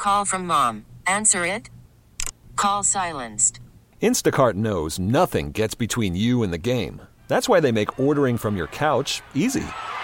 Call from mom. Answer it. Call silenced. Instacart knows nothing gets between you and the game. That's why they make ordering from your couch easy.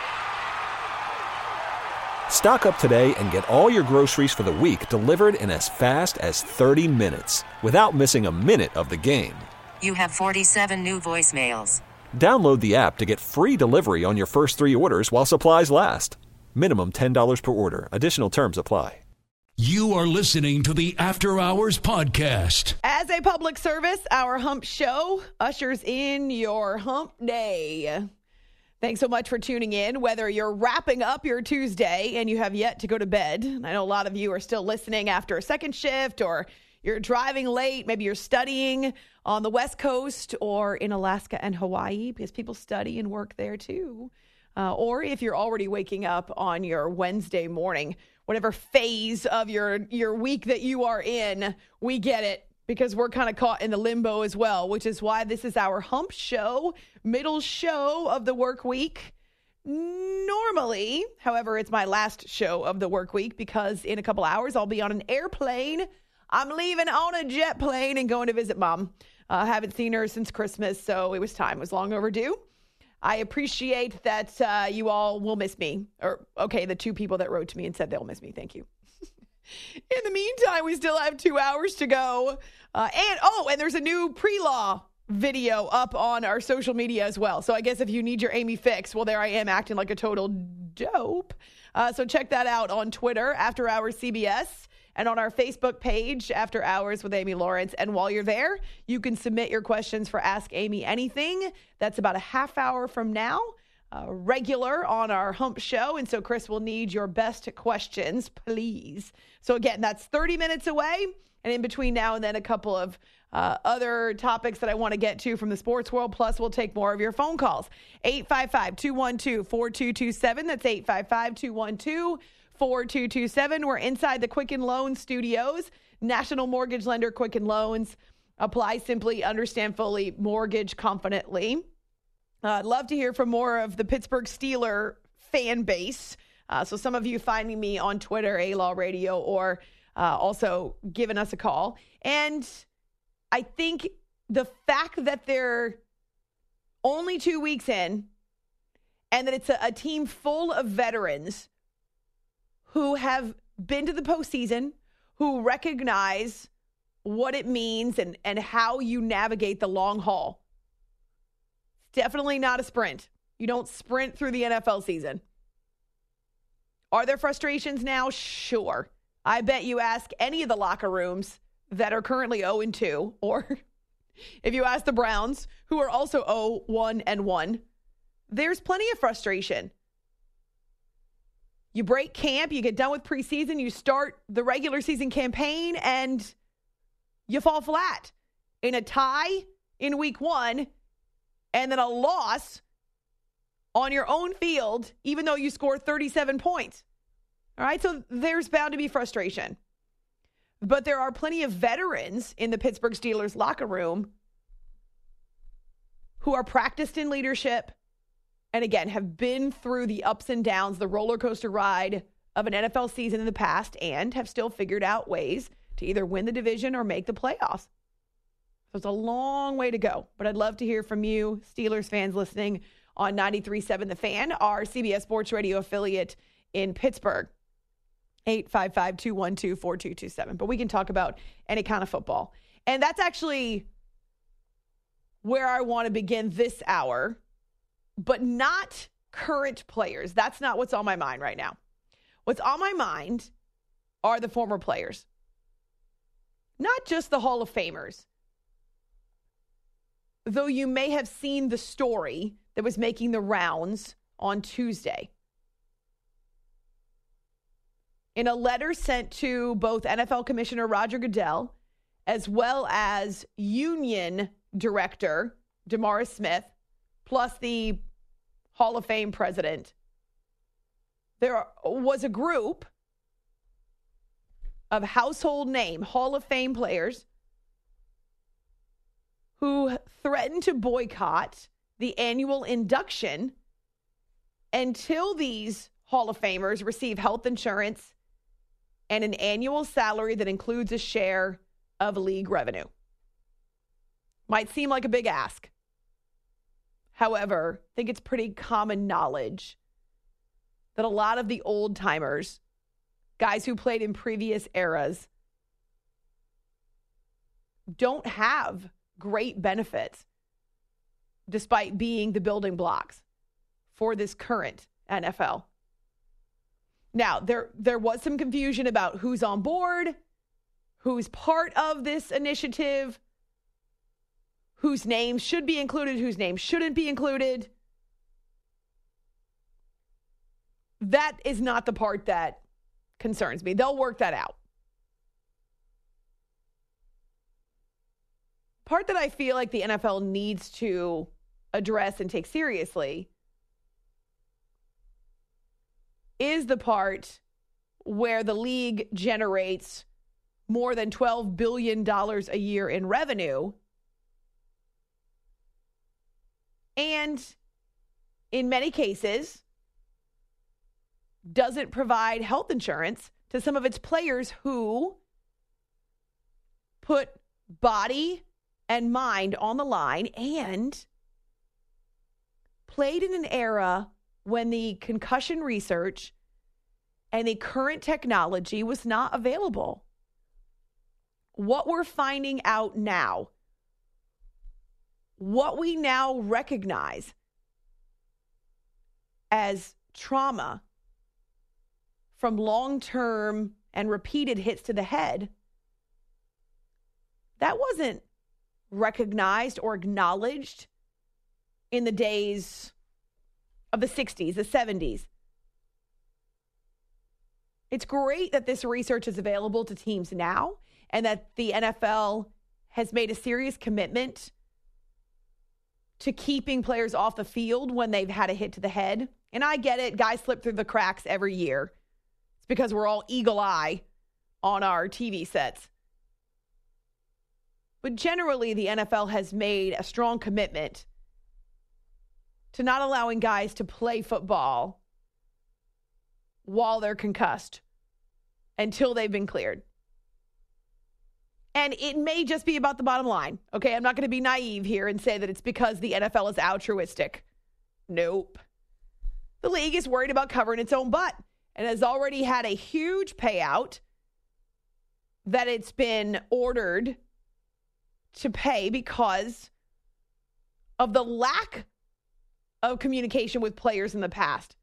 Stock up today and get all your groceries for the week delivered in as fast as 30 minutes without missing a minute of the game. You have 47 new voicemails. Download the app to get free delivery on your first 3 orders while supplies last. Minimum $10 per order. Additional terms apply. You are listening to the After Hours Podcast. As a public service, our Hump Show ushers in your Hump Day. Thanks so much for tuning in. Whether you're wrapping up your Tuesday and you have yet to go to bed, I know a lot of you are still listening after a second shift, or you're driving late, maybe you're studying on the West Coast or in Alaska and Hawaii, because people study and work there too. Or if you're already waking up on your Wednesday morning, whatever phase of your week that you are in, we get it, because we're kind of caught in the limbo as well, which is why this is our Hump Show, middle show of the work week. Normally, however, it's my last show of the work week, because in a couple hours I'll be on an airplane. I'm leaving on a jet plane and going to visit mom. I haven't seen her since Christmas, so it was time. It was long overdue. I appreciate that you all will miss me. Or, okay, the 2 people that wrote to me and said they'll miss me. Thank you. In the meantime, we still have 2 hours to go. And there's a new pre-law video up on our social media as well. So I guess if you need your Amy fix, well, there I am acting like a total dope. So check that out on Twitter, After Hours CBS, and on our Facebook page, After Hours with Amy Lawrence. And while you're there, you can submit your questions for Ask Amy Anything. That's about a half hour from now, regular on our Hump Show. And so Chris will need your best questions, please. So again, that's 30 minutes away. And in between now and then, a couple of other topics that I want to get to from the sports world. Plus, we'll take more of your phone calls. 855-212-4227. That's 855-212-4227. We're inside the Quicken Loans studios. National mortgage lender Quicken Loans. Apply simply, understand fully, mortgage confidently. I'd love to hear from more of the Pittsburgh Steelers fan base. So some of you finding me on Twitter, A-Law Radio, or also giving us a call. And I think the fact that they're only 2 weeks in and that it's a team full of veterans who have been to the postseason, who recognize what it means and how you navigate the long haul. It's definitely not a sprint. You don't sprint through the NFL season. Are there frustrations now? Sure. I bet you ask any of the locker rooms that are currently 0-2, or if you ask the Browns, who are also 0-1-1, there's plenty of frustration. You break camp, you get done with preseason, you start the regular season campaign, and you fall flat in a tie in week 1, and then a loss on your own field, even though you score 37 points. All right, so there's bound to be frustration. But there are plenty of veterans in the Pittsburgh Steelers locker room who are practiced in leadership and, again, have been through the ups and downs, the roller coaster ride of an NFL season in the past, and have still figured out ways to either win the division or make the playoffs. So it's a long way to go. But I'd love to hear from you, Steelers fans listening on 93.7 The Fan, our CBS Sports Radio affiliate in Pittsburgh. 855-212-4227. But we can talk about any kind of football. And that's actually where I want to begin this hour, but not current players. That's not what's on my mind right now. What's on my mind are the former players. Not just the Hall of Famers. Though you may have seen the story that was making the rounds on Tuesday. In a letter sent to both NFL Commissioner Roger Goodell as well as Union Director DeMaurice Smith, plus the Hall of Fame president, there was a group of household name Hall of Fame players who threatened to boycott the annual induction until these Hall of Famers receive health insurance and an annual salary that includes a share of league revenue. Might seem like a big ask. However, I think it's pretty common knowledge that a lot of the old timers, guys who played in previous eras, don't have great benefits despite being the building blocks for this current NFL. Now, there was some confusion about who's on board, who's part of this initiative, whose names should be included, whose names shouldn't be included. That is not the part that concerns me. They'll work that out. Part that I feel like the NFL needs to address and take seriously is the part where the league generates more than $12 billion a year in revenue. And in many cases, doesn't provide health insurance to some of its players who put body and mind on the line and played in an era when the concussion research and the current technology was not available. What we're finding out now, what we now recognize as trauma from long-term and repeated hits to the head, that wasn't recognized or acknowledged in the days of the 60s, the 70s. It's great that this research is available to teams now and that the NFL has made a serious commitment to keeping players off the field when they've had a hit to the head. And I get it. Guys slip through the cracks every year. It's because we're all eagle eye on our TV sets. But generally, the NFL has made a strong commitment to not allowing guys to play football while they're concussed until they've been cleared. And it may just be about the bottom line. Okay, I'm not going to be naive here and say that it's because the NFL is altruistic. Nope. The league is worried about covering its own butt and has already had a huge payout that it's been ordered to pay because of the lack of communication with players in the past.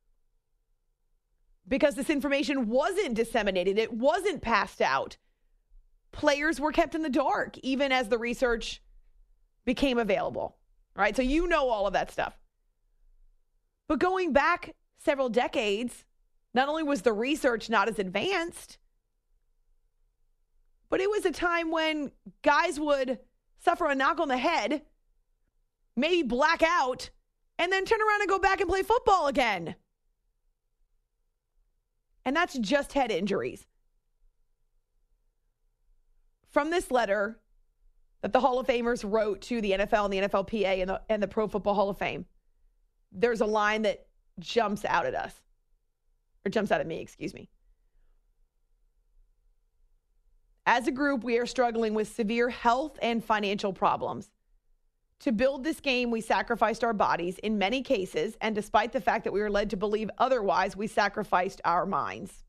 Because this information wasn't disseminated, it wasn't passed out. Players were kept in the dark, even as the research became available. Right? So you know all of that stuff. But going back several decades, not only was the research not as advanced, but it was a time when guys would suffer a knock on the head, maybe black out, and then turn around and go back and play football again. And that's just head injuries. From this letter that the Hall of Famers wrote to the NFL and the NFLPA and the Pro Football Hall of Fame, there's a line that jumps out at us, or jumps out at me, excuse me. As a group, we are struggling with severe health and financial problems. To build this game, we sacrificed our bodies in many cases, and despite the fact that we were led to believe otherwise, we sacrificed our minds.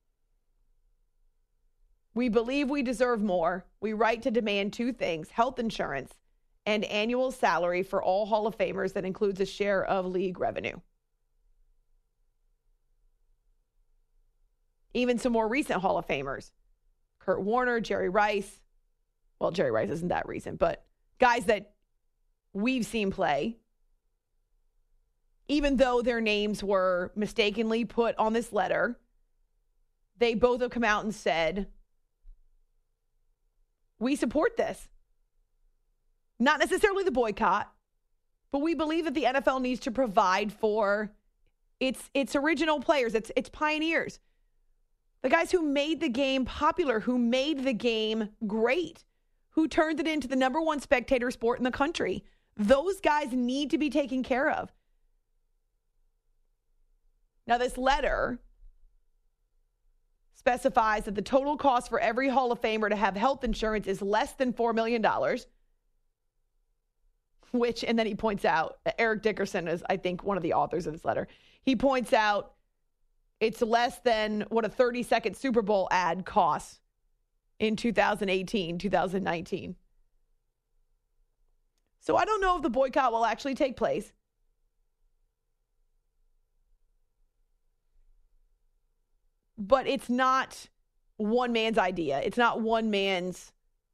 We believe we deserve more. We write to demand two things: health insurance and annual salary for all Hall of Famers that includes a share of league revenue. Even some more recent Hall of Famers: Kurt Warner, Jerry Rice. Well, Jerry Rice isn't that recent, but guys that we've seen play, even though their names were mistakenly put on this letter, they both have come out and said, we support this. Not necessarily the boycott, but we believe that the NFL needs to provide for its original players, its pioneers. The guys who made the game popular, who made the game great, who turned it into the number one spectator sport in the country. Those guys need to be taken care of. Now, this letter specifies that the total cost for every Hall of Famer to have health insurance is less than $4 million, which, and then he points out, Eric Dickerson is, I think, one of the authors of this letter. He points out it's less than what a 30-second Super Bowl ad costs in 2018, 2019. So I don't know if the boycott will actually take place. But it's not one man's idea. It's not one man's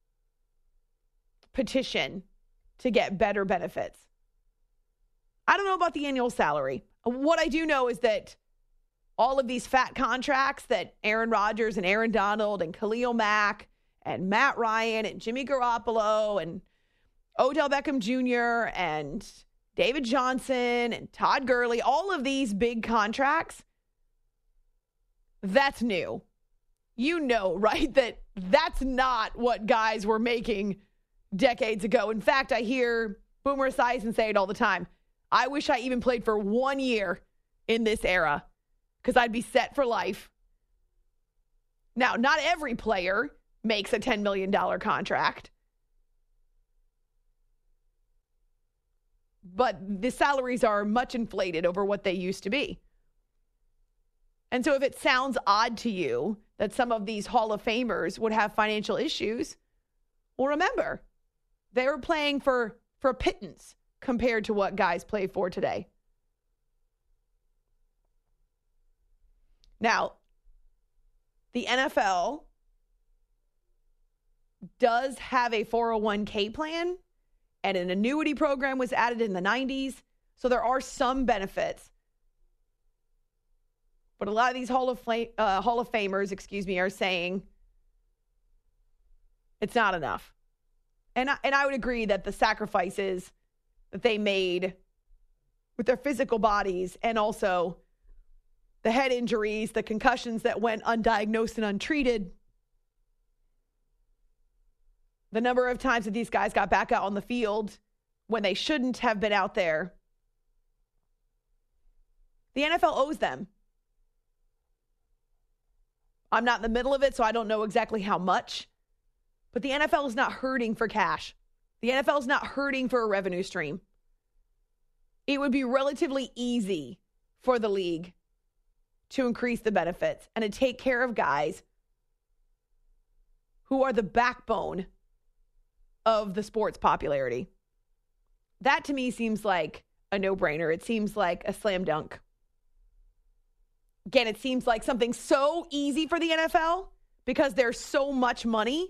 petition to get better benefits. I don't know about the annual salary. What I do know is that all of these fat contracts that Aaron Rodgers and Aaron Donald and Khalil Mack and Matt Ryan and Jimmy Garoppolo and Odell Beckham Jr. and David Johnson and Todd Gurley, all of these big contracts, that's new. You know, right? That's not what guys were making decades ago. In fact, I hear Boomer Esiason say it all the time. I wish I even played for 1 year in this era because I'd be set for life. Now, not every player makes a $10 million contract. But the salaries are much inflated over what they used to be. And so if it sounds odd to you that some of these Hall of Famers would have financial issues, well, remember, they were playing for a pittance compared to what guys play for today. Now, the NFL does have a 401k plan, and an annuity program was added in the 90s. So there are some benefits. But a lot of these Hall of Famers, are saying it's not enough. And I would agree that the sacrifices that they made with their physical bodies and also the head injuries, the concussions that went undiagnosed and untreated, the number of times that these guys got back out on the field when they shouldn't have been out there, the NFL owes them. I'm not in the middle of it, so I don't know exactly how much. But the NFL is not hurting for cash. The NFL is not hurting for a revenue stream. It would be relatively easy for the league to increase the benefits and to take care of guys who are the backbone of the sport's popularity. That to me seems like a no-brainer. It seems like a slam dunk. Again, it seems like something so easy for the NFL because there's so much money.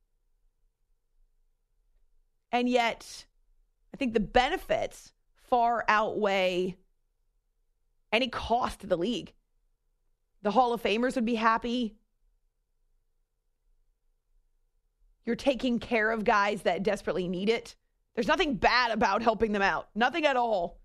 And yet, I think the benefits far outweigh any cost to the league. The Hall of Famers would be happy. You're taking care of guys that desperately need it. There's nothing bad about helping them out. Nothing at all.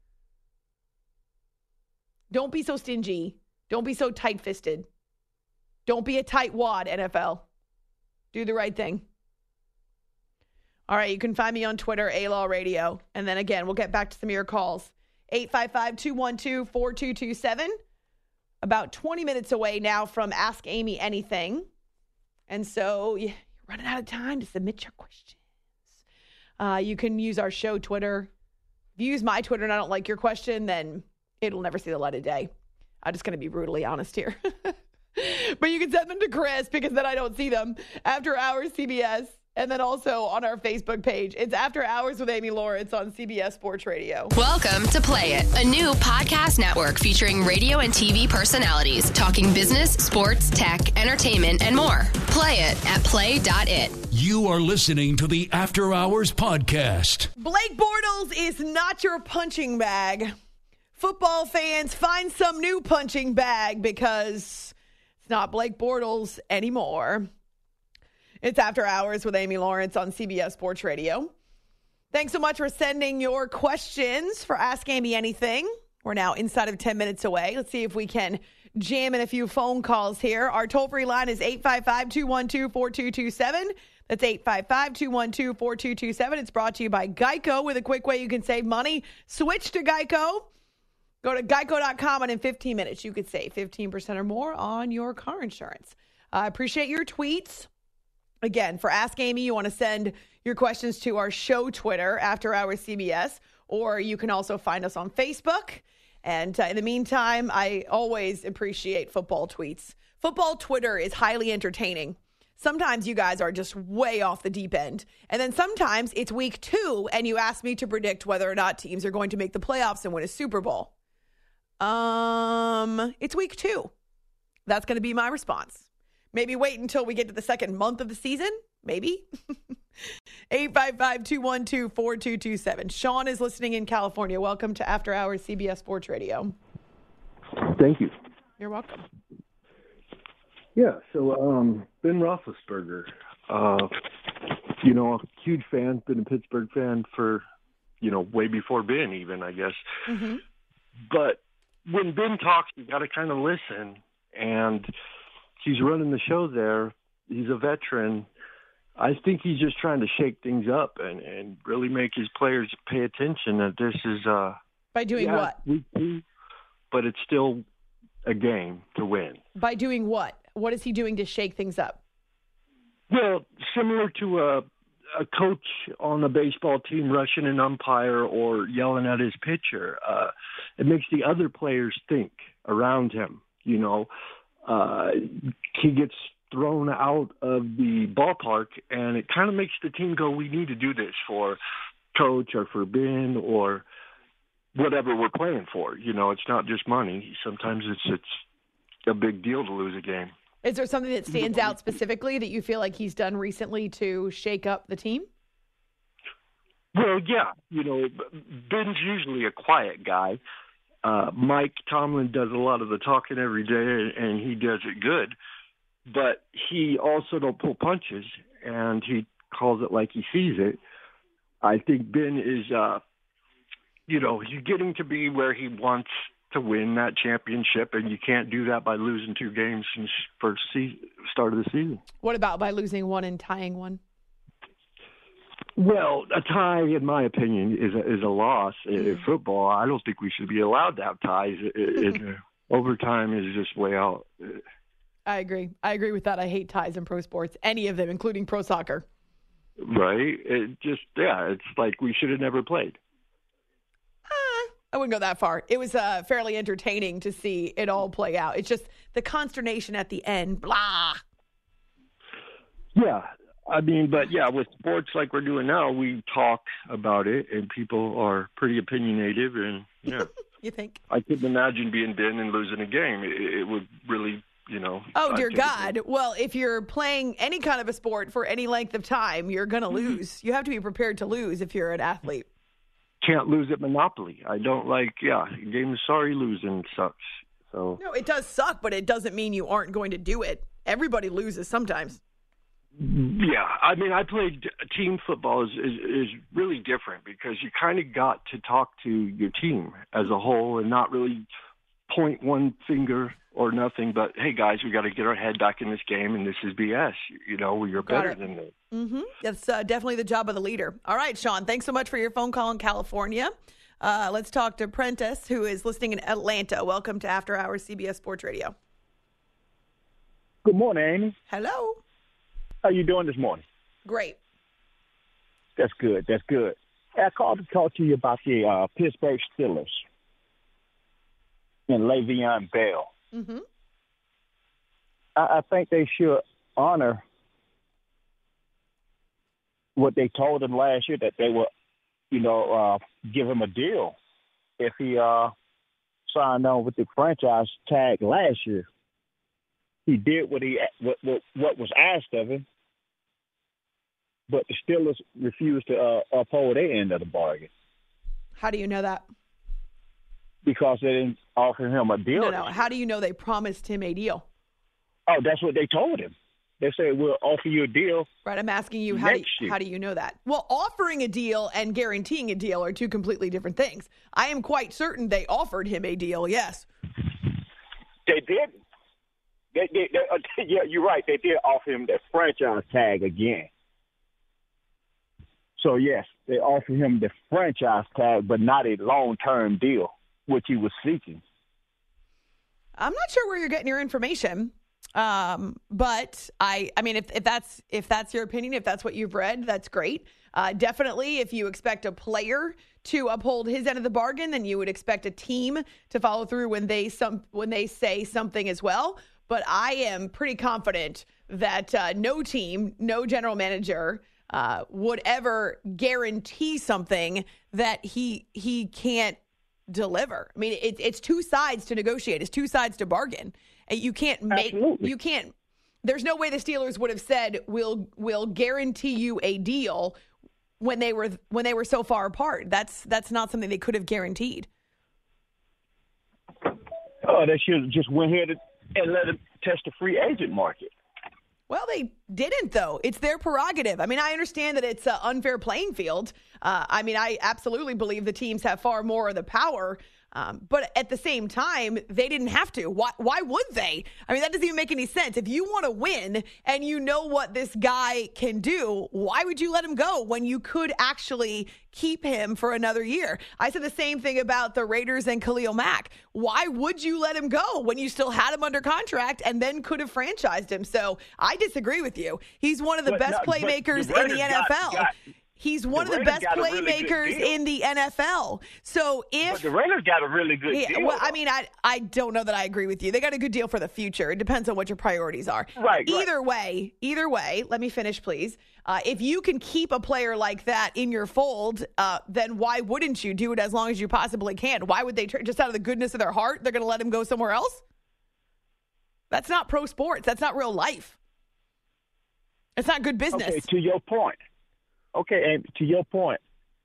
Don't be so stingy. Don't be so tight-fisted. Don't be a tightwad, NFL. Do the right thing. All right, you can find me on Twitter, A-Law Radio. And then again, we'll get back to some of your calls. 855-212-4227. About 20 minutes away now from Ask Amy Anything. And so you're running out of time to submit your questions. You can use our show Twitter. If you use my Twitter and I don't like your question, then it'll never see the light of day. I'm just going to be brutally honest here. But you can send them to Chris because then I don't see them. After Hours CBS. And then also on our Facebook page. It's After Hours with Amy Lawrence on CBS Sports Radio. Welcome to Play It, a new podcast network featuring radio and TV personalities talking business, sports, tech, entertainment, and more. Play it at play.it. You are listening to the After Hours podcast. Blake Bortles is not your punching bag. Football fans, find some new punching bag because it's not Blake Bortles anymore. It's After Hours with Amy Lawrence on CBS Sports Radio. Thanks so much for sending your questions for Ask Amy Anything. We're now inside of 10 minutes away. Let's see if we can jam in a few phone calls here. Our toll-free line is 855-212-4227. That's 855-212-4227. It's brought to you by Geico with a quick way you can save money. Switch to Geico. Go to geico.com, and in 15 minutes, you could save 15% or more on your car insurance. I appreciate your tweets. Again, for Ask Amy, you want to send your questions to our show Twitter, After Hours CBS, or you can also find us on Facebook. And in the meantime, I always appreciate football tweets. Football Twitter is highly entertaining. Sometimes you guys are just way off the deep end. And then sometimes it's week 2 and you ask me to predict whether or not teams are going to make the playoffs and win a Super Bowl. It's week 2. That's going to be my response. Maybe wait until we get to the second month of the season. Maybe. 855-212-4227. Sean is listening in California. Welcome to After Hours CBS Sports Radio. Thank you. You're welcome. Yeah, so Ben Roethlisberger, a huge fan, been a Pittsburgh fan for, way before Ben even, I guess. Mm-hmm. But when Ben talks, you got to kind of listen, and he's running the show there. He's a veteran. I think he's just trying to shake things up and really make his players pay attention that this is by doing what? Week 2, but it's still a game to win. By doing what? What is he doing to shake things up? Well, similar to a coach on a baseball team rushing an umpire or yelling at his pitcher. It makes the other players think around him. He gets thrown out of the ballpark, and it kind of makes the team go, we need to do this for coach or for Ben or whatever we're playing for. It's not just money. Sometimes it's a big deal to lose a game. Is there something that stands out specifically that you feel like he's done recently to shake up the team? Well, yeah. Ben's usually a quiet guy. Mike Tomlin does a lot of the talking every day, and he does it good. But he also don't pull punches, and he calls it like he sees it. I think Ben is, he's getting to be where he wants to win that championship, and you can't do that by losing 2 games since first start of the season. What about by losing 1 and tying 1? Well, a tie, in my opinion, is a loss in football. I don't think we should be allowed to have ties. Overtime is just way out. I agree. I agree with that. I hate ties in pro sports, any of them, including pro soccer. Right? It's like we should have never played. I wouldn't go that far. It was fairly entertaining to see it all play out. It's just the consternation at the end, blah. Yeah. With sports like we're doing now, we talk about it, and people are pretty opinionated, and yeah. You think? I couldn't imagine being Ben and losing a game. It would really, Oh, dear God. Well, if you're playing any kind of a sport for any length of time, you're going to lose. You have to be prepared to lose if you're an athlete. Can't lose at Monopoly. I don't game of sorry losing sucks. So no, it does suck, but it doesn't mean you aren't going to do it. Everybody loses sometimes. Yeah, I played team football is really different because you kind of got to talk to your team as a whole and not really point one finger or nothing, but hey guys, we got to get our head back in this game, and this is BS. You're better than this. Mm-hmm. That's definitely the job of the leader. All right, Sean, thanks so much for your phone call in California. Let's talk to Prentice, who is listening in Atlanta. Welcome to After Hours CBS Sports Radio. Good morning, Amy. Hello. How you doing this morning? Great. That's good. I called to talk to you about the Pittsburgh Steelers and Le'Veon Bell. Mm-hmm. I think they should honor what they told him last year, that they would, give him a deal if he signed on with the franchise tag last year. He did what was asked of him, but the Steelers refused to uphold their end of the bargain. How do you know that? Because they didn't offer him a deal. No. How do you know they promised him a deal? Oh, that's what they told him. They said, we'll offer you a deal. Right, I'm asking you, how do you know that? Well, offering a deal and guaranteeing a deal are two completely different things. I am quite certain they offered him a deal, yes. They did. Yeah, you're right. They did offer him that franchise tag again. So, yes, they offered him the franchise tag, but not a long-term deal, which he was seeking. I'm not sure where you're getting your information. But I mean, if that's your opinion, if that's what you've read, that's great. Definitely, if you expect a player to uphold his end of the bargain, then you would expect a team to follow through when they say something as well. But I am pretty confident that no team, no general manager would ever guarantee something that he can't deliver. I mean, it's two sides to negotiate. It's two sides to bargain. You can't make. Absolutely. You can't. There's no way the Steelers would have said we'll guarantee you a deal when they were so far apart. That's not something they could have guaranteed. Oh, they should have just went ahead and let him test the free agent market. Well, they didn't, though. It's their prerogative. I mean, I understand that it's an unfair playing field. I mean, I absolutely believe the teams have far more of the power. But at the same time, they didn't have to. Why would they? I mean, that doesn't even make any sense. If you want to win and you know what this guy can do, why would you let him go when you could actually keep him for another year? I said the same thing about the Raiders and Khalil Mack. Why would you let him go when you still had him under contract and then could have franchised him? So I disagree with you. He's one of the best playmakers in the NFL. He's one of the best playmakers in the NFL. So But the Raiders got a really good deal. Well, I mean, I don't know that I agree with you. They got a good deal for the future. It depends on what your priorities are. Right. Either way, let me finish, please. If you can keep a player like that in your fold, then why wouldn't you do it as long as you possibly can? Why would they just out of the goodness of their heart, they're going to let him go somewhere else? That's not pro sports. That's not real life. It's not good business. Okay, to your point. Okay, and to your point,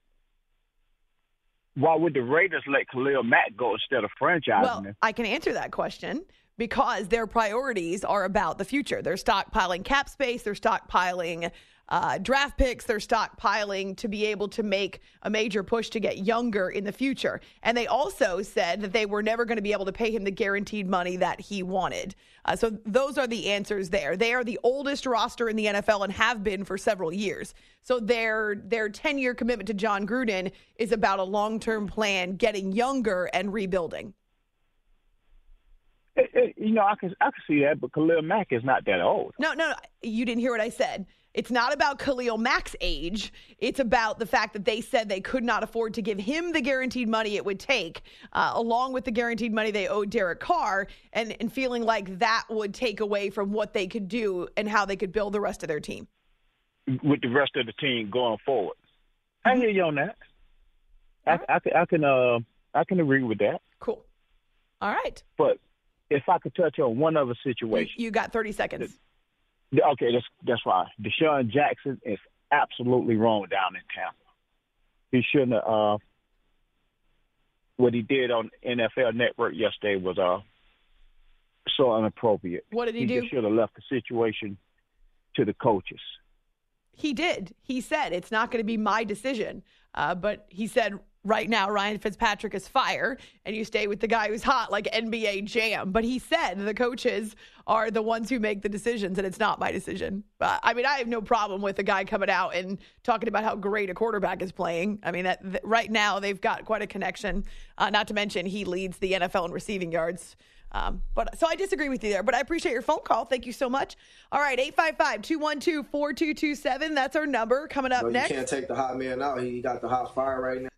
why would the Raiders let Khalil Mack go instead of franchising him? I can answer that question because their priorities are about the future. They're stockpiling cap space. They're stockpiling draft picks. They're stockpiling to be able to make a major push to get younger in the future. And they also said that they were never going to be able to pay him the guaranteed money that he wanted. So those are the answers there. They are the oldest roster in the NFL and have been for several years. So their 10-year commitment to John Gruden is about a long-term plan, getting younger and rebuilding. You know, I can see that, but Khalil Mack is not that old. No, you didn't hear what I said. It's not about Khalil Mack's age. It's about the fact that they said they could not afford to give him the guaranteed money it would take, along with the guaranteed money they owed Derek Carr, and feeling like that would take away from what they could do and how they could build the rest of their team. With the rest of the team going forward. I hear you on that. I can agree with that. Cool. All right. But if I could touch on one other situation. You got 30 seconds. Okay, that's fine. Deshaun Jackson is absolutely wrong down in Tampa. He shouldn't have. What he did on NFL Network yesterday was so inappropriate. What did he do? He should have left the situation to the coaches. He did. He said, it's not going to be my decision. But he said, right now, Ryan Fitzpatrick is fire, and you stay with the guy who's hot like NBA Jam. But he said the coaches are the ones who make the decisions, and it's not my decision. I mean, I have no problem with a guy coming out and talking about how great a quarterback is playing. I mean, that right now they've got quite a connection. Not to mention he leads the NFL in receiving yards. So I disagree with you there, but I appreciate your phone call. Thank you so much. All right, 855-212-4227. That's our number. Coming up next. You can't take the hot man out. He got the hot fire right now.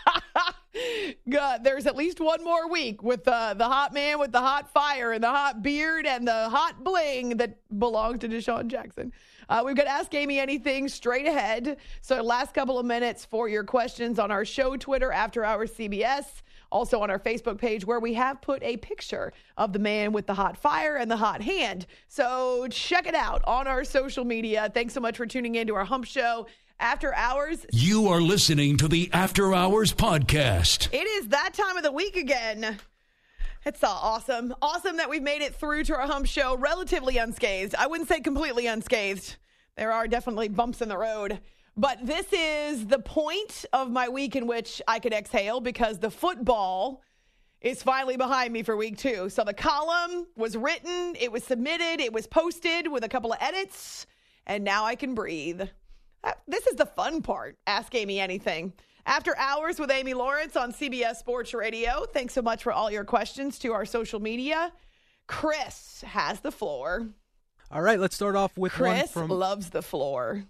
God, there's at least one more week with the hot man with the hot fire and the hot beard and the hot bling that belongs to Deshaun Jackson. We've got Ask Amy Anything straight ahead. So last couple of minutes for your questions on our show Twitter, After Hours CBS. Also on our Facebook page where we have put a picture of the man with the hot fire and the hot hand. So check it out on our social media. Thanks so much for tuning in to our Hump Show After Hours. You are listening to the After Hours podcast. It is that time of the week again. It's awesome. Awesome that we've made it through to our Hump Show relatively unscathed. I wouldn't say completely unscathed. There are definitely bumps in the road. But this is the point of my week in which I could exhale because the football is finally behind me for week 2. So the column was written, it was submitted, it was posted with a couple of edits, and now I can breathe. This is the fun part. Ask Amy Anything. After Hours with Amy Lawrence on CBS Sports Radio. Thanks so much for all your questions to our social media. Chris has the floor. All right, let's start off with Chris one from... loves the floor.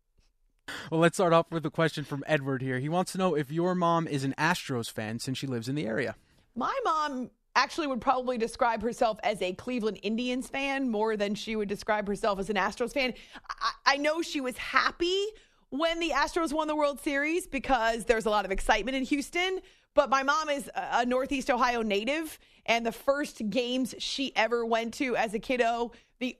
Well, let's start off with a question from Edward here. He wants to know if your mom is an Astros fan since she lives in the area. My mom actually would probably describe herself as a Cleveland Indians fan more than she would describe herself as an Astros fan. I know she was happy when the Astros won the World Series because there's a lot of excitement in Houston. But my mom is a Northeast Ohio native, and the first games she ever went to as a kiddo, the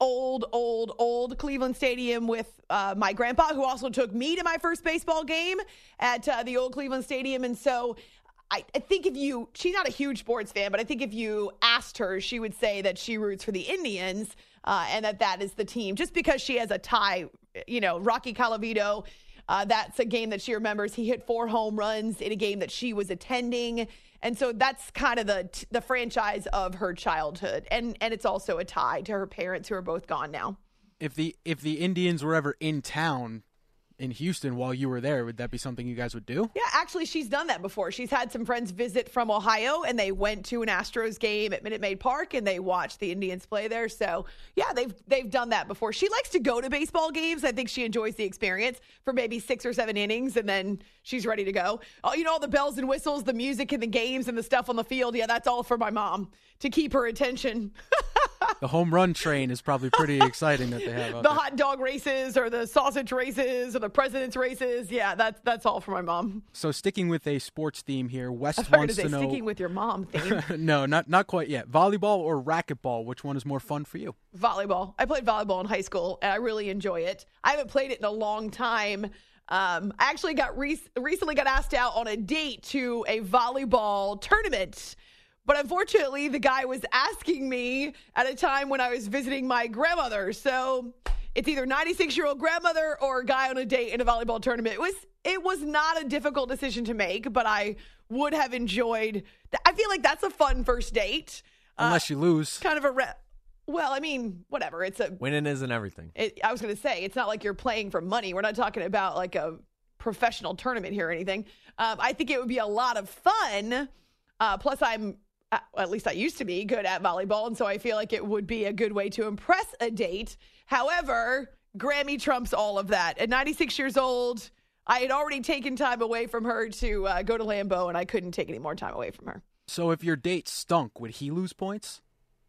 old Cleveland Stadium with my grandpa, who also took me to my first baseball game at the old Cleveland Stadium. And so I think she's not a huge sports fan, but I think if you asked her, she would say that she roots for the Indians and that is the team. Just because she has a tie, Rocky Colavito, that's a game that she remembers. He hit 4 home runs in a game that she was attending. And so that's kind of the franchise of her childhood. And it's also a tie to her parents who are both gone now. If the Indians were ever in town in Houston while you were there, would that be something you guys would do? Yeah, actually, she's done that before. She's had some friends visit from Ohio, and they went to an Astros game at Minute Maid Park, and they watched the Indians play there. So, yeah, they've done that before. She likes to go to baseball games. I think she enjoys the experience for maybe 6 or 7 innings, and then she's ready to go. Oh, all the bells and whistles, the music and the games and the stuff on the field. Yeah, that's all for my mom to keep her attention. The home run train is probably pretty exciting that they have out the there. Hot dog races or the sausage races or the president's races. Yeah, that's all for my mom. So sticking with a sports theme here, Wes wants to know... Sticking with your mom theme. No, not quite yet. Volleyball or racquetball, which one is more fun for you? Volleyball. I played volleyball in high school, and I really enjoy it. I haven't played it in a long time. I actually recently got asked out on a date to a volleyball tournament. But unfortunately, the guy was asking me at a time when I was visiting my grandmother. So it's either 96-year-old grandmother or a guy on a date in a volleyball tournament. It was not a difficult decision to make, but I would have enjoyed. I feel like that's a fun first date. Unless you lose. Kind of well, I mean, whatever. Winning isn't everything. I was going to say, it's not like you're playing for money. We're not talking about like a professional tournament here or anything. I think it would be a lot of fun. Plus, at least I used to be good at volleyball, and so I feel like it would be a good way to impress a date. However, Grammy trumps all of that. At 96 years old, I had already taken time away from her to go to Lambeau, and I couldn't take any more time away from her. So if your date stunk, would he lose points?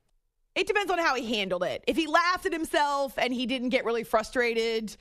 It depends on how he handled it. If he laughed at himself and he didn't get really frustrated,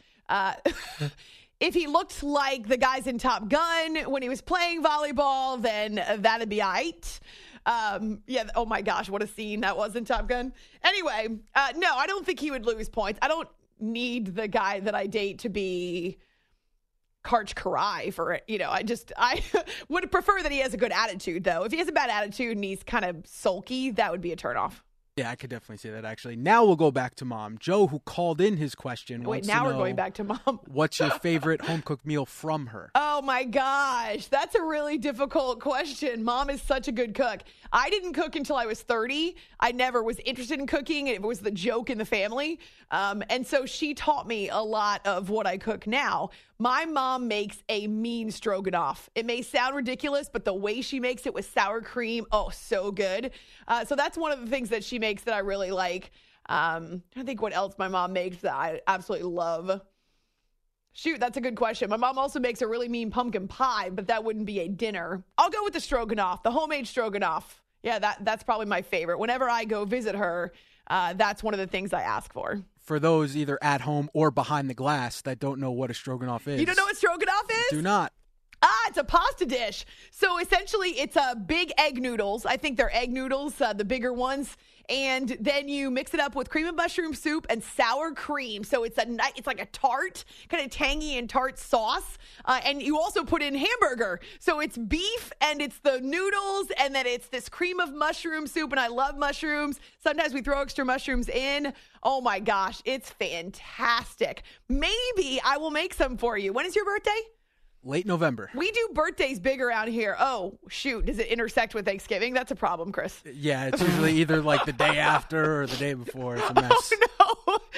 if he looked like the guys in Top Gun when he was playing volleyball, then that'd be all right. Yeah. Oh my gosh, what a scene that was in Top Gun. Anyway, no, I don't think he would lose points. I don't need the guy that I date to be Karch Kiraly for it. I would prefer that he has a good attitude though. If he has a bad attitude and he's kind of sulky, that would be a turnoff. Yeah, I could definitely say that, actually. Now we'll go back to Mom. Joe, who called in his question, wants to know, we're going back to Mom. What's your favorite home-cooked meal from her? Oh, my gosh. That's a really difficult question. Mom is such a good cook. I didn't cook until I was 30. I never was interested in cooking. It was the joke in the family. And so she taught me a lot of what I cook now. My mom makes a mean stroganoff. It may sound ridiculous, but the way she makes it with sour cream, oh, so good. So that's one of the things that she makes that I really like. I think what else my mom makes that I absolutely love. Shoot, that's a good question. My mom also makes a really mean pumpkin pie, but that wouldn't be a dinner. I'll go with the stroganoff, the homemade stroganoff. Yeah, that's probably my favorite. Whenever I go visit her, that's one of the things I ask for. For those either at home or behind the glass that don't know what a stroganoff is. You don't know what stroganoff is? Do not. It's a pasta dish. So essentially, it's big egg noodles. I think they're egg noodles, the bigger ones. And then you mix it up with cream of mushroom soup and sour cream. So it's like a tart, kind of tangy and tart sauce. And you also put in hamburger. So it's beef and it's the noodles and then it's this cream of mushroom soup. And I love mushrooms. Sometimes we throw extra mushrooms in. Oh my gosh, it's fantastic. Maybe I will make some for you. When is your birthday? Late November. We do birthdays big around here. Oh, shoot. Does it intersect with Thanksgiving? That's a problem, Chris. Yeah, it's usually either like the day after or the day before. It's a mess. Oh, no.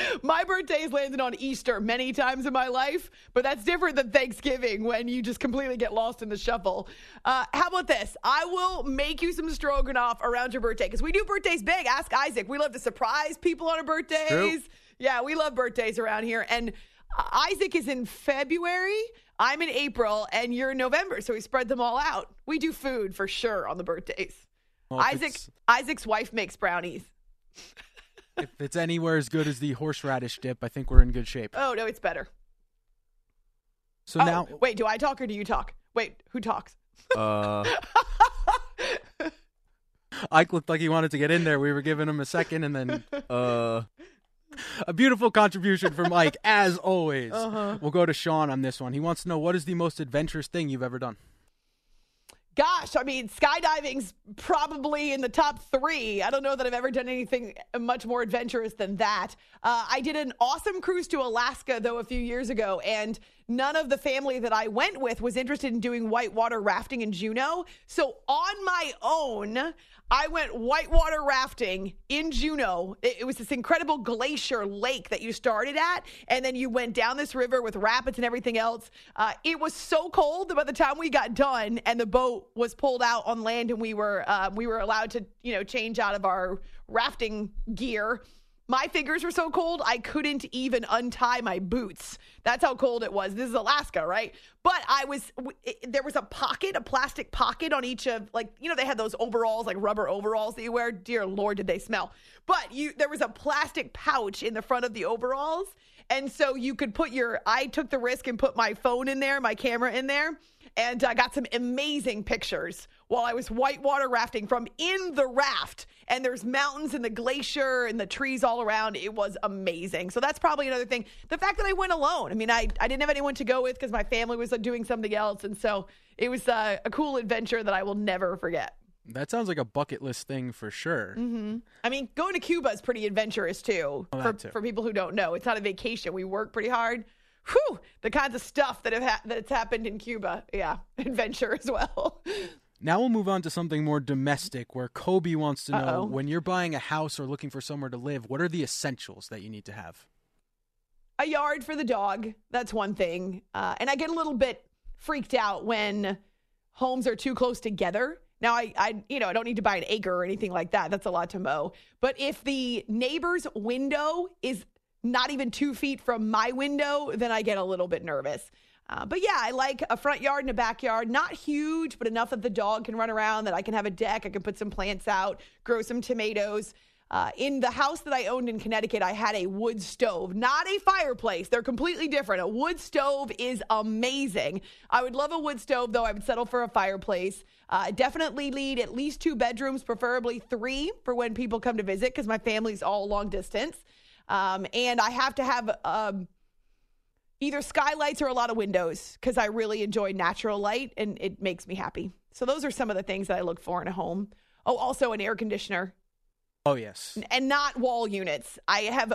My birthday's landed on Easter many times in my life, but that's different than Thanksgiving when you just completely get lost in the shuffle. How about this? I will make you some stroganoff around your birthday because we do birthdays big. Ask Isaac. We love to surprise people on our birthdays. True. Yeah, we love birthdays around here. And Isaac is in February. I'm in April, and you're in November, so we spread them all out. We do food for sure on the birthdays. Well, Isaac's wife makes brownies. If it's anywhere as good as the horseradish dip, I think we're in good shape. Oh, no, it's better. So now... Wait, do I talk or do you talk? Wait, who talks? Ike looked like he wanted to get in there. We were giving him a second, and then... A beautiful contribution from Mike, as always. We'll go to Sean on this one. He wants to know, what is the most adventurous thing you've ever done? Gosh, I mean, skydiving's probably in the top 3. I don't know that I've ever done anything much more adventurous than that. I did an awesome cruise to Alaska, though, a few years ago, and none of the family that I went with was interested in doing whitewater rafting in Juneau. So on my own, I went whitewater rafting in Juneau. It was this incredible glacier lake that you started at, and then you went down this river with rapids and everything else. It was so cold that by the time we got done and the boat was pulled out on land and we were allowed to, change out of our rafting gear, my fingers were so cold, I couldn't even untie my boots. That's how cold it was. This is Alaska, right? But there was a plastic pocket on each of, they had those overalls, like rubber overalls that you wear. Dear Lord, did they smell. But there was a plastic pouch in the front of the overalls. And so you could I took the risk and put my phone in there, my camera in there. And I got some amazing pictures while I was whitewater rafting from in the raft. And there's mountains and the glacier and the trees all around. It was amazing. So that's probably another thing. The fact that I went alone. I mean, I didn't have anyone to go with because my family was doing something else. And so it was a cool adventure that I will never forget. That sounds like a bucket list thing for sure. Mm-hmm. I mean, going to Cuba is pretty adventurous too. For people who don't know. It's not a vacation. We work pretty hard. Whew, the kinds of stuff that's happened in Cuba. Yeah, adventure as well. Now we'll move on to something more domestic where Kobe wants to know, when you're buying a house or looking for somewhere to live, what are the essentials that you need to have? A yard for the dog. That's one thing. And I get a little bit freaked out when homes are too close together. Now, I don't need to buy an acre or anything like that. That's a lot to mow. But if the neighbor's window is not even 2 feet from my window, then I get a little bit nervous. But yeah, I like a front yard and a backyard. Not huge, but enough that the dog can run around, that I can have a deck. I can put some plants out, grow some tomatoes. In the house that I owned in Connecticut, I had a wood stove, not a fireplace. They're completely different. A wood stove is amazing. I would love a wood stove, though. I would settle for a fireplace. Definitely need at least 2 bedrooms, preferably 3 for when people come to visit because my family's all long distance. And I have to have either skylights or a lot of windows because I really enjoy natural light and it makes me happy. So those are some of the things that I look for in a home. Oh, also an air conditioner. Oh, yes. And not wall units. I've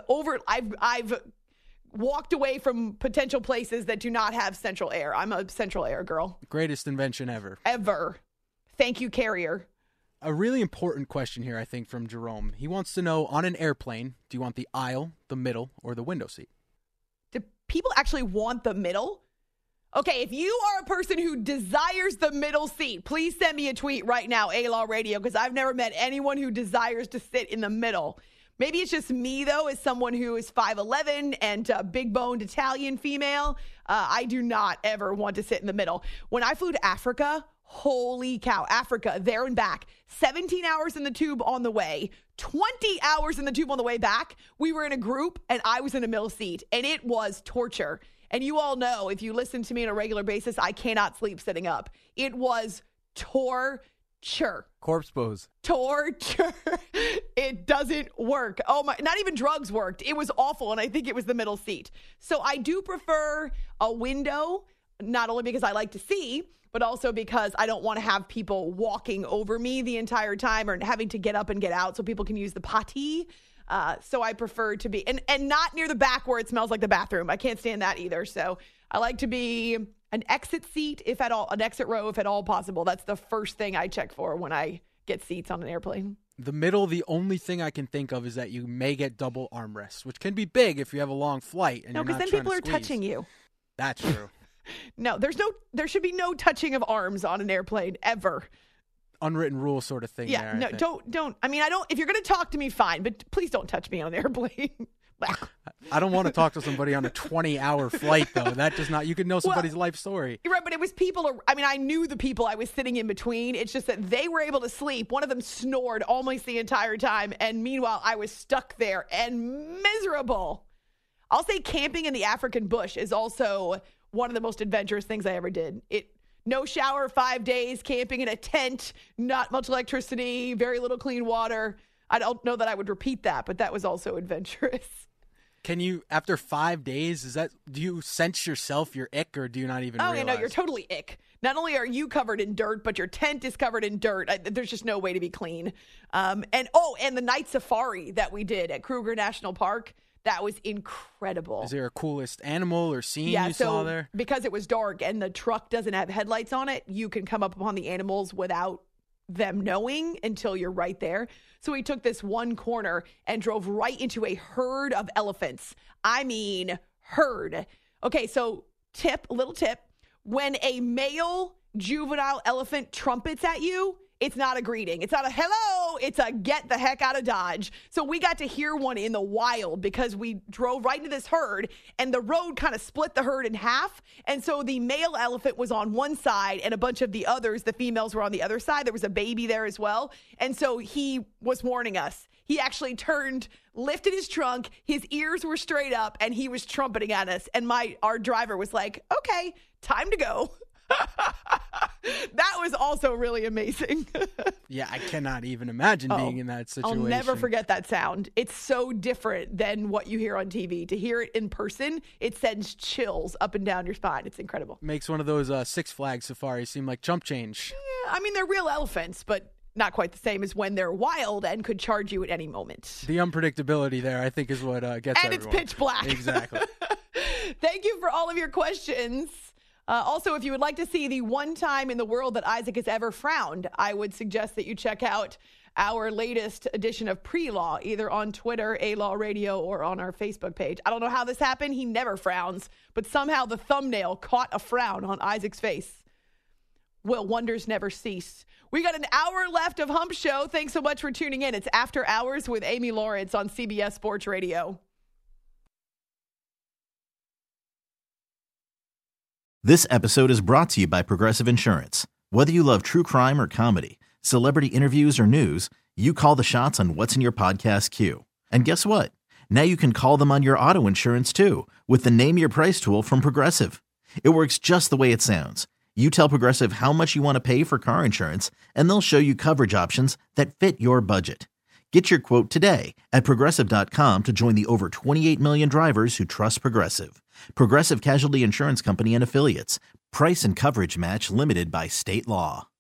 walked away from potential places that do not have central air. I'm a central air girl. Greatest invention ever. Ever. Thank you, Carrier. A really important question here, I think, from Jerome. He wants to know, on an airplane, do you want the aisle, the middle, or the window seat? Do people actually want the middle? Okay, if you are a person who desires the middle seat, please send me a tweet right now, A-Law Radio, because I've never met anyone who desires to sit in the middle. Maybe it's just me, though, as someone who is 5'11" and a big-boned Italian female. I do not ever want to sit in the middle. When I flew to Africa, holy cow, Africa, there and back, 17 hours in the tube on the way, 20 hours in the tube on the way back. We were in a group, and I was in a middle seat, and it was torture. And you all know, if you listen to me on a regular basis, I cannot sleep sitting up. It was torture. Corpse pose. Torture. It doesn't work. Oh my, not even drugs worked. It was awful, and I think it was the middle seat. So I do prefer a window, not only because I like to see, but also because I don't want to have people walking over me the entire time or having to get up and get out so people can use the potty. So I prefer to be, and not near the back where it smells like the bathroom. I can't stand that either. So I like to be an exit seat, if at all, an exit row, if at all possible. That's the first thing I check for when I get seats on an airplane. The middle, the only thing I can think of is that you may get double armrests, which can be big if you have a long flight. And No, because then people are touching you. That's true. No, there should be no touching of arms on an airplane ever. Unwritten rule sort of thing. Yeah, there, no, don't. I mean, if you're going to talk to me, fine, but please don't touch me on an airplane. I don't want to talk to somebody on a 20-hour flight, though. That does not, you could know somebody's life story. You're right, but it was people, I mean, I knew the people I was sitting in between. It's just that they were able to sleep. One of them snored almost the entire time, and meanwhile, I was stuck there and miserable. I'll say camping in the African bush is also one of the most adventurous things I ever did. No shower, 5 days, camping in a tent, not much electricity, very little clean water. I don't know that I would repeat that, but that was also adventurous. Can you, after 5 days, do you sense yourself, your ick, or do you not even realize? Oh, no, you're totally ick. Not only are you covered in dirt, but your tent is covered in dirt. There's just no way to be clean. And the night safari that we did at Kruger National Park, that was incredible. Is there a coolest animal or scene you saw there? Because it was dark and the truck doesn't have headlights on it, you can come up upon the animals without them knowing until you're right there. So we took this one corner and drove right into a herd of elephants. I mean, herd. Okay, so little tip. When a male juvenile elephant trumpets at you, it's not a greeting. It's not a hello. It's a get the heck out of Dodge. So we got to hear one in the wild because we drove right into this herd and the road kind of split the herd in half. And so the male elephant was on one side and a bunch of the others, the females, were on the other side. There was a baby there as well. And so he was warning us. He actually turned, lifted his trunk, his ears were straight up, and he was trumpeting at us. And our driver was like, okay, time to go. That was also really amazing. Yeah, I cannot even imagine being in that situation. I'll never forget that sound. It's so different than what you hear on TV. To hear it in person, it sends chills up and down your spine. It's incredible. Makes one of those Six Flags safaris seem like chump change. Yeah, I mean, they're real elephants, but not quite the same as when they're wild and could charge you at any moment. The unpredictability there, I think, is what gets and everyone. It's pitch black. Exactly. Thank you for all of your questions. Also, if you would like to see the one time in the world that Isaac has ever frowned, I would suggest that you check out our latest edition of Pre-Law, either on Twitter, A-Law Radio, or on our Facebook page. I don't know how this happened. He never frowns, but somehow the thumbnail caught a frown on Isaac's face. Will wonders never cease. We got an hour left of Hump Show. Thanks so much for tuning in. It's After Hours with Amy Lawrence on CBS Sports Radio. This episode is brought to you by Progressive Insurance. Whether you love true crime or comedy, celebrity interviews or news, you call the shots on what's in your podcast queue. And guess what? Now you can call them on your auto insurance too with the Name Your Price tool from Progressive. It works just the way it sounds. You tell Progressive how much you want to pay for car insurance, and they'll show you coverage options that fit your budget. Get your quote today at Progressive.com to join the over 28 million drivers who trust Progressive. Progressive Casualty Insurance Company and Affiliates. Price and coverage match limited by state law.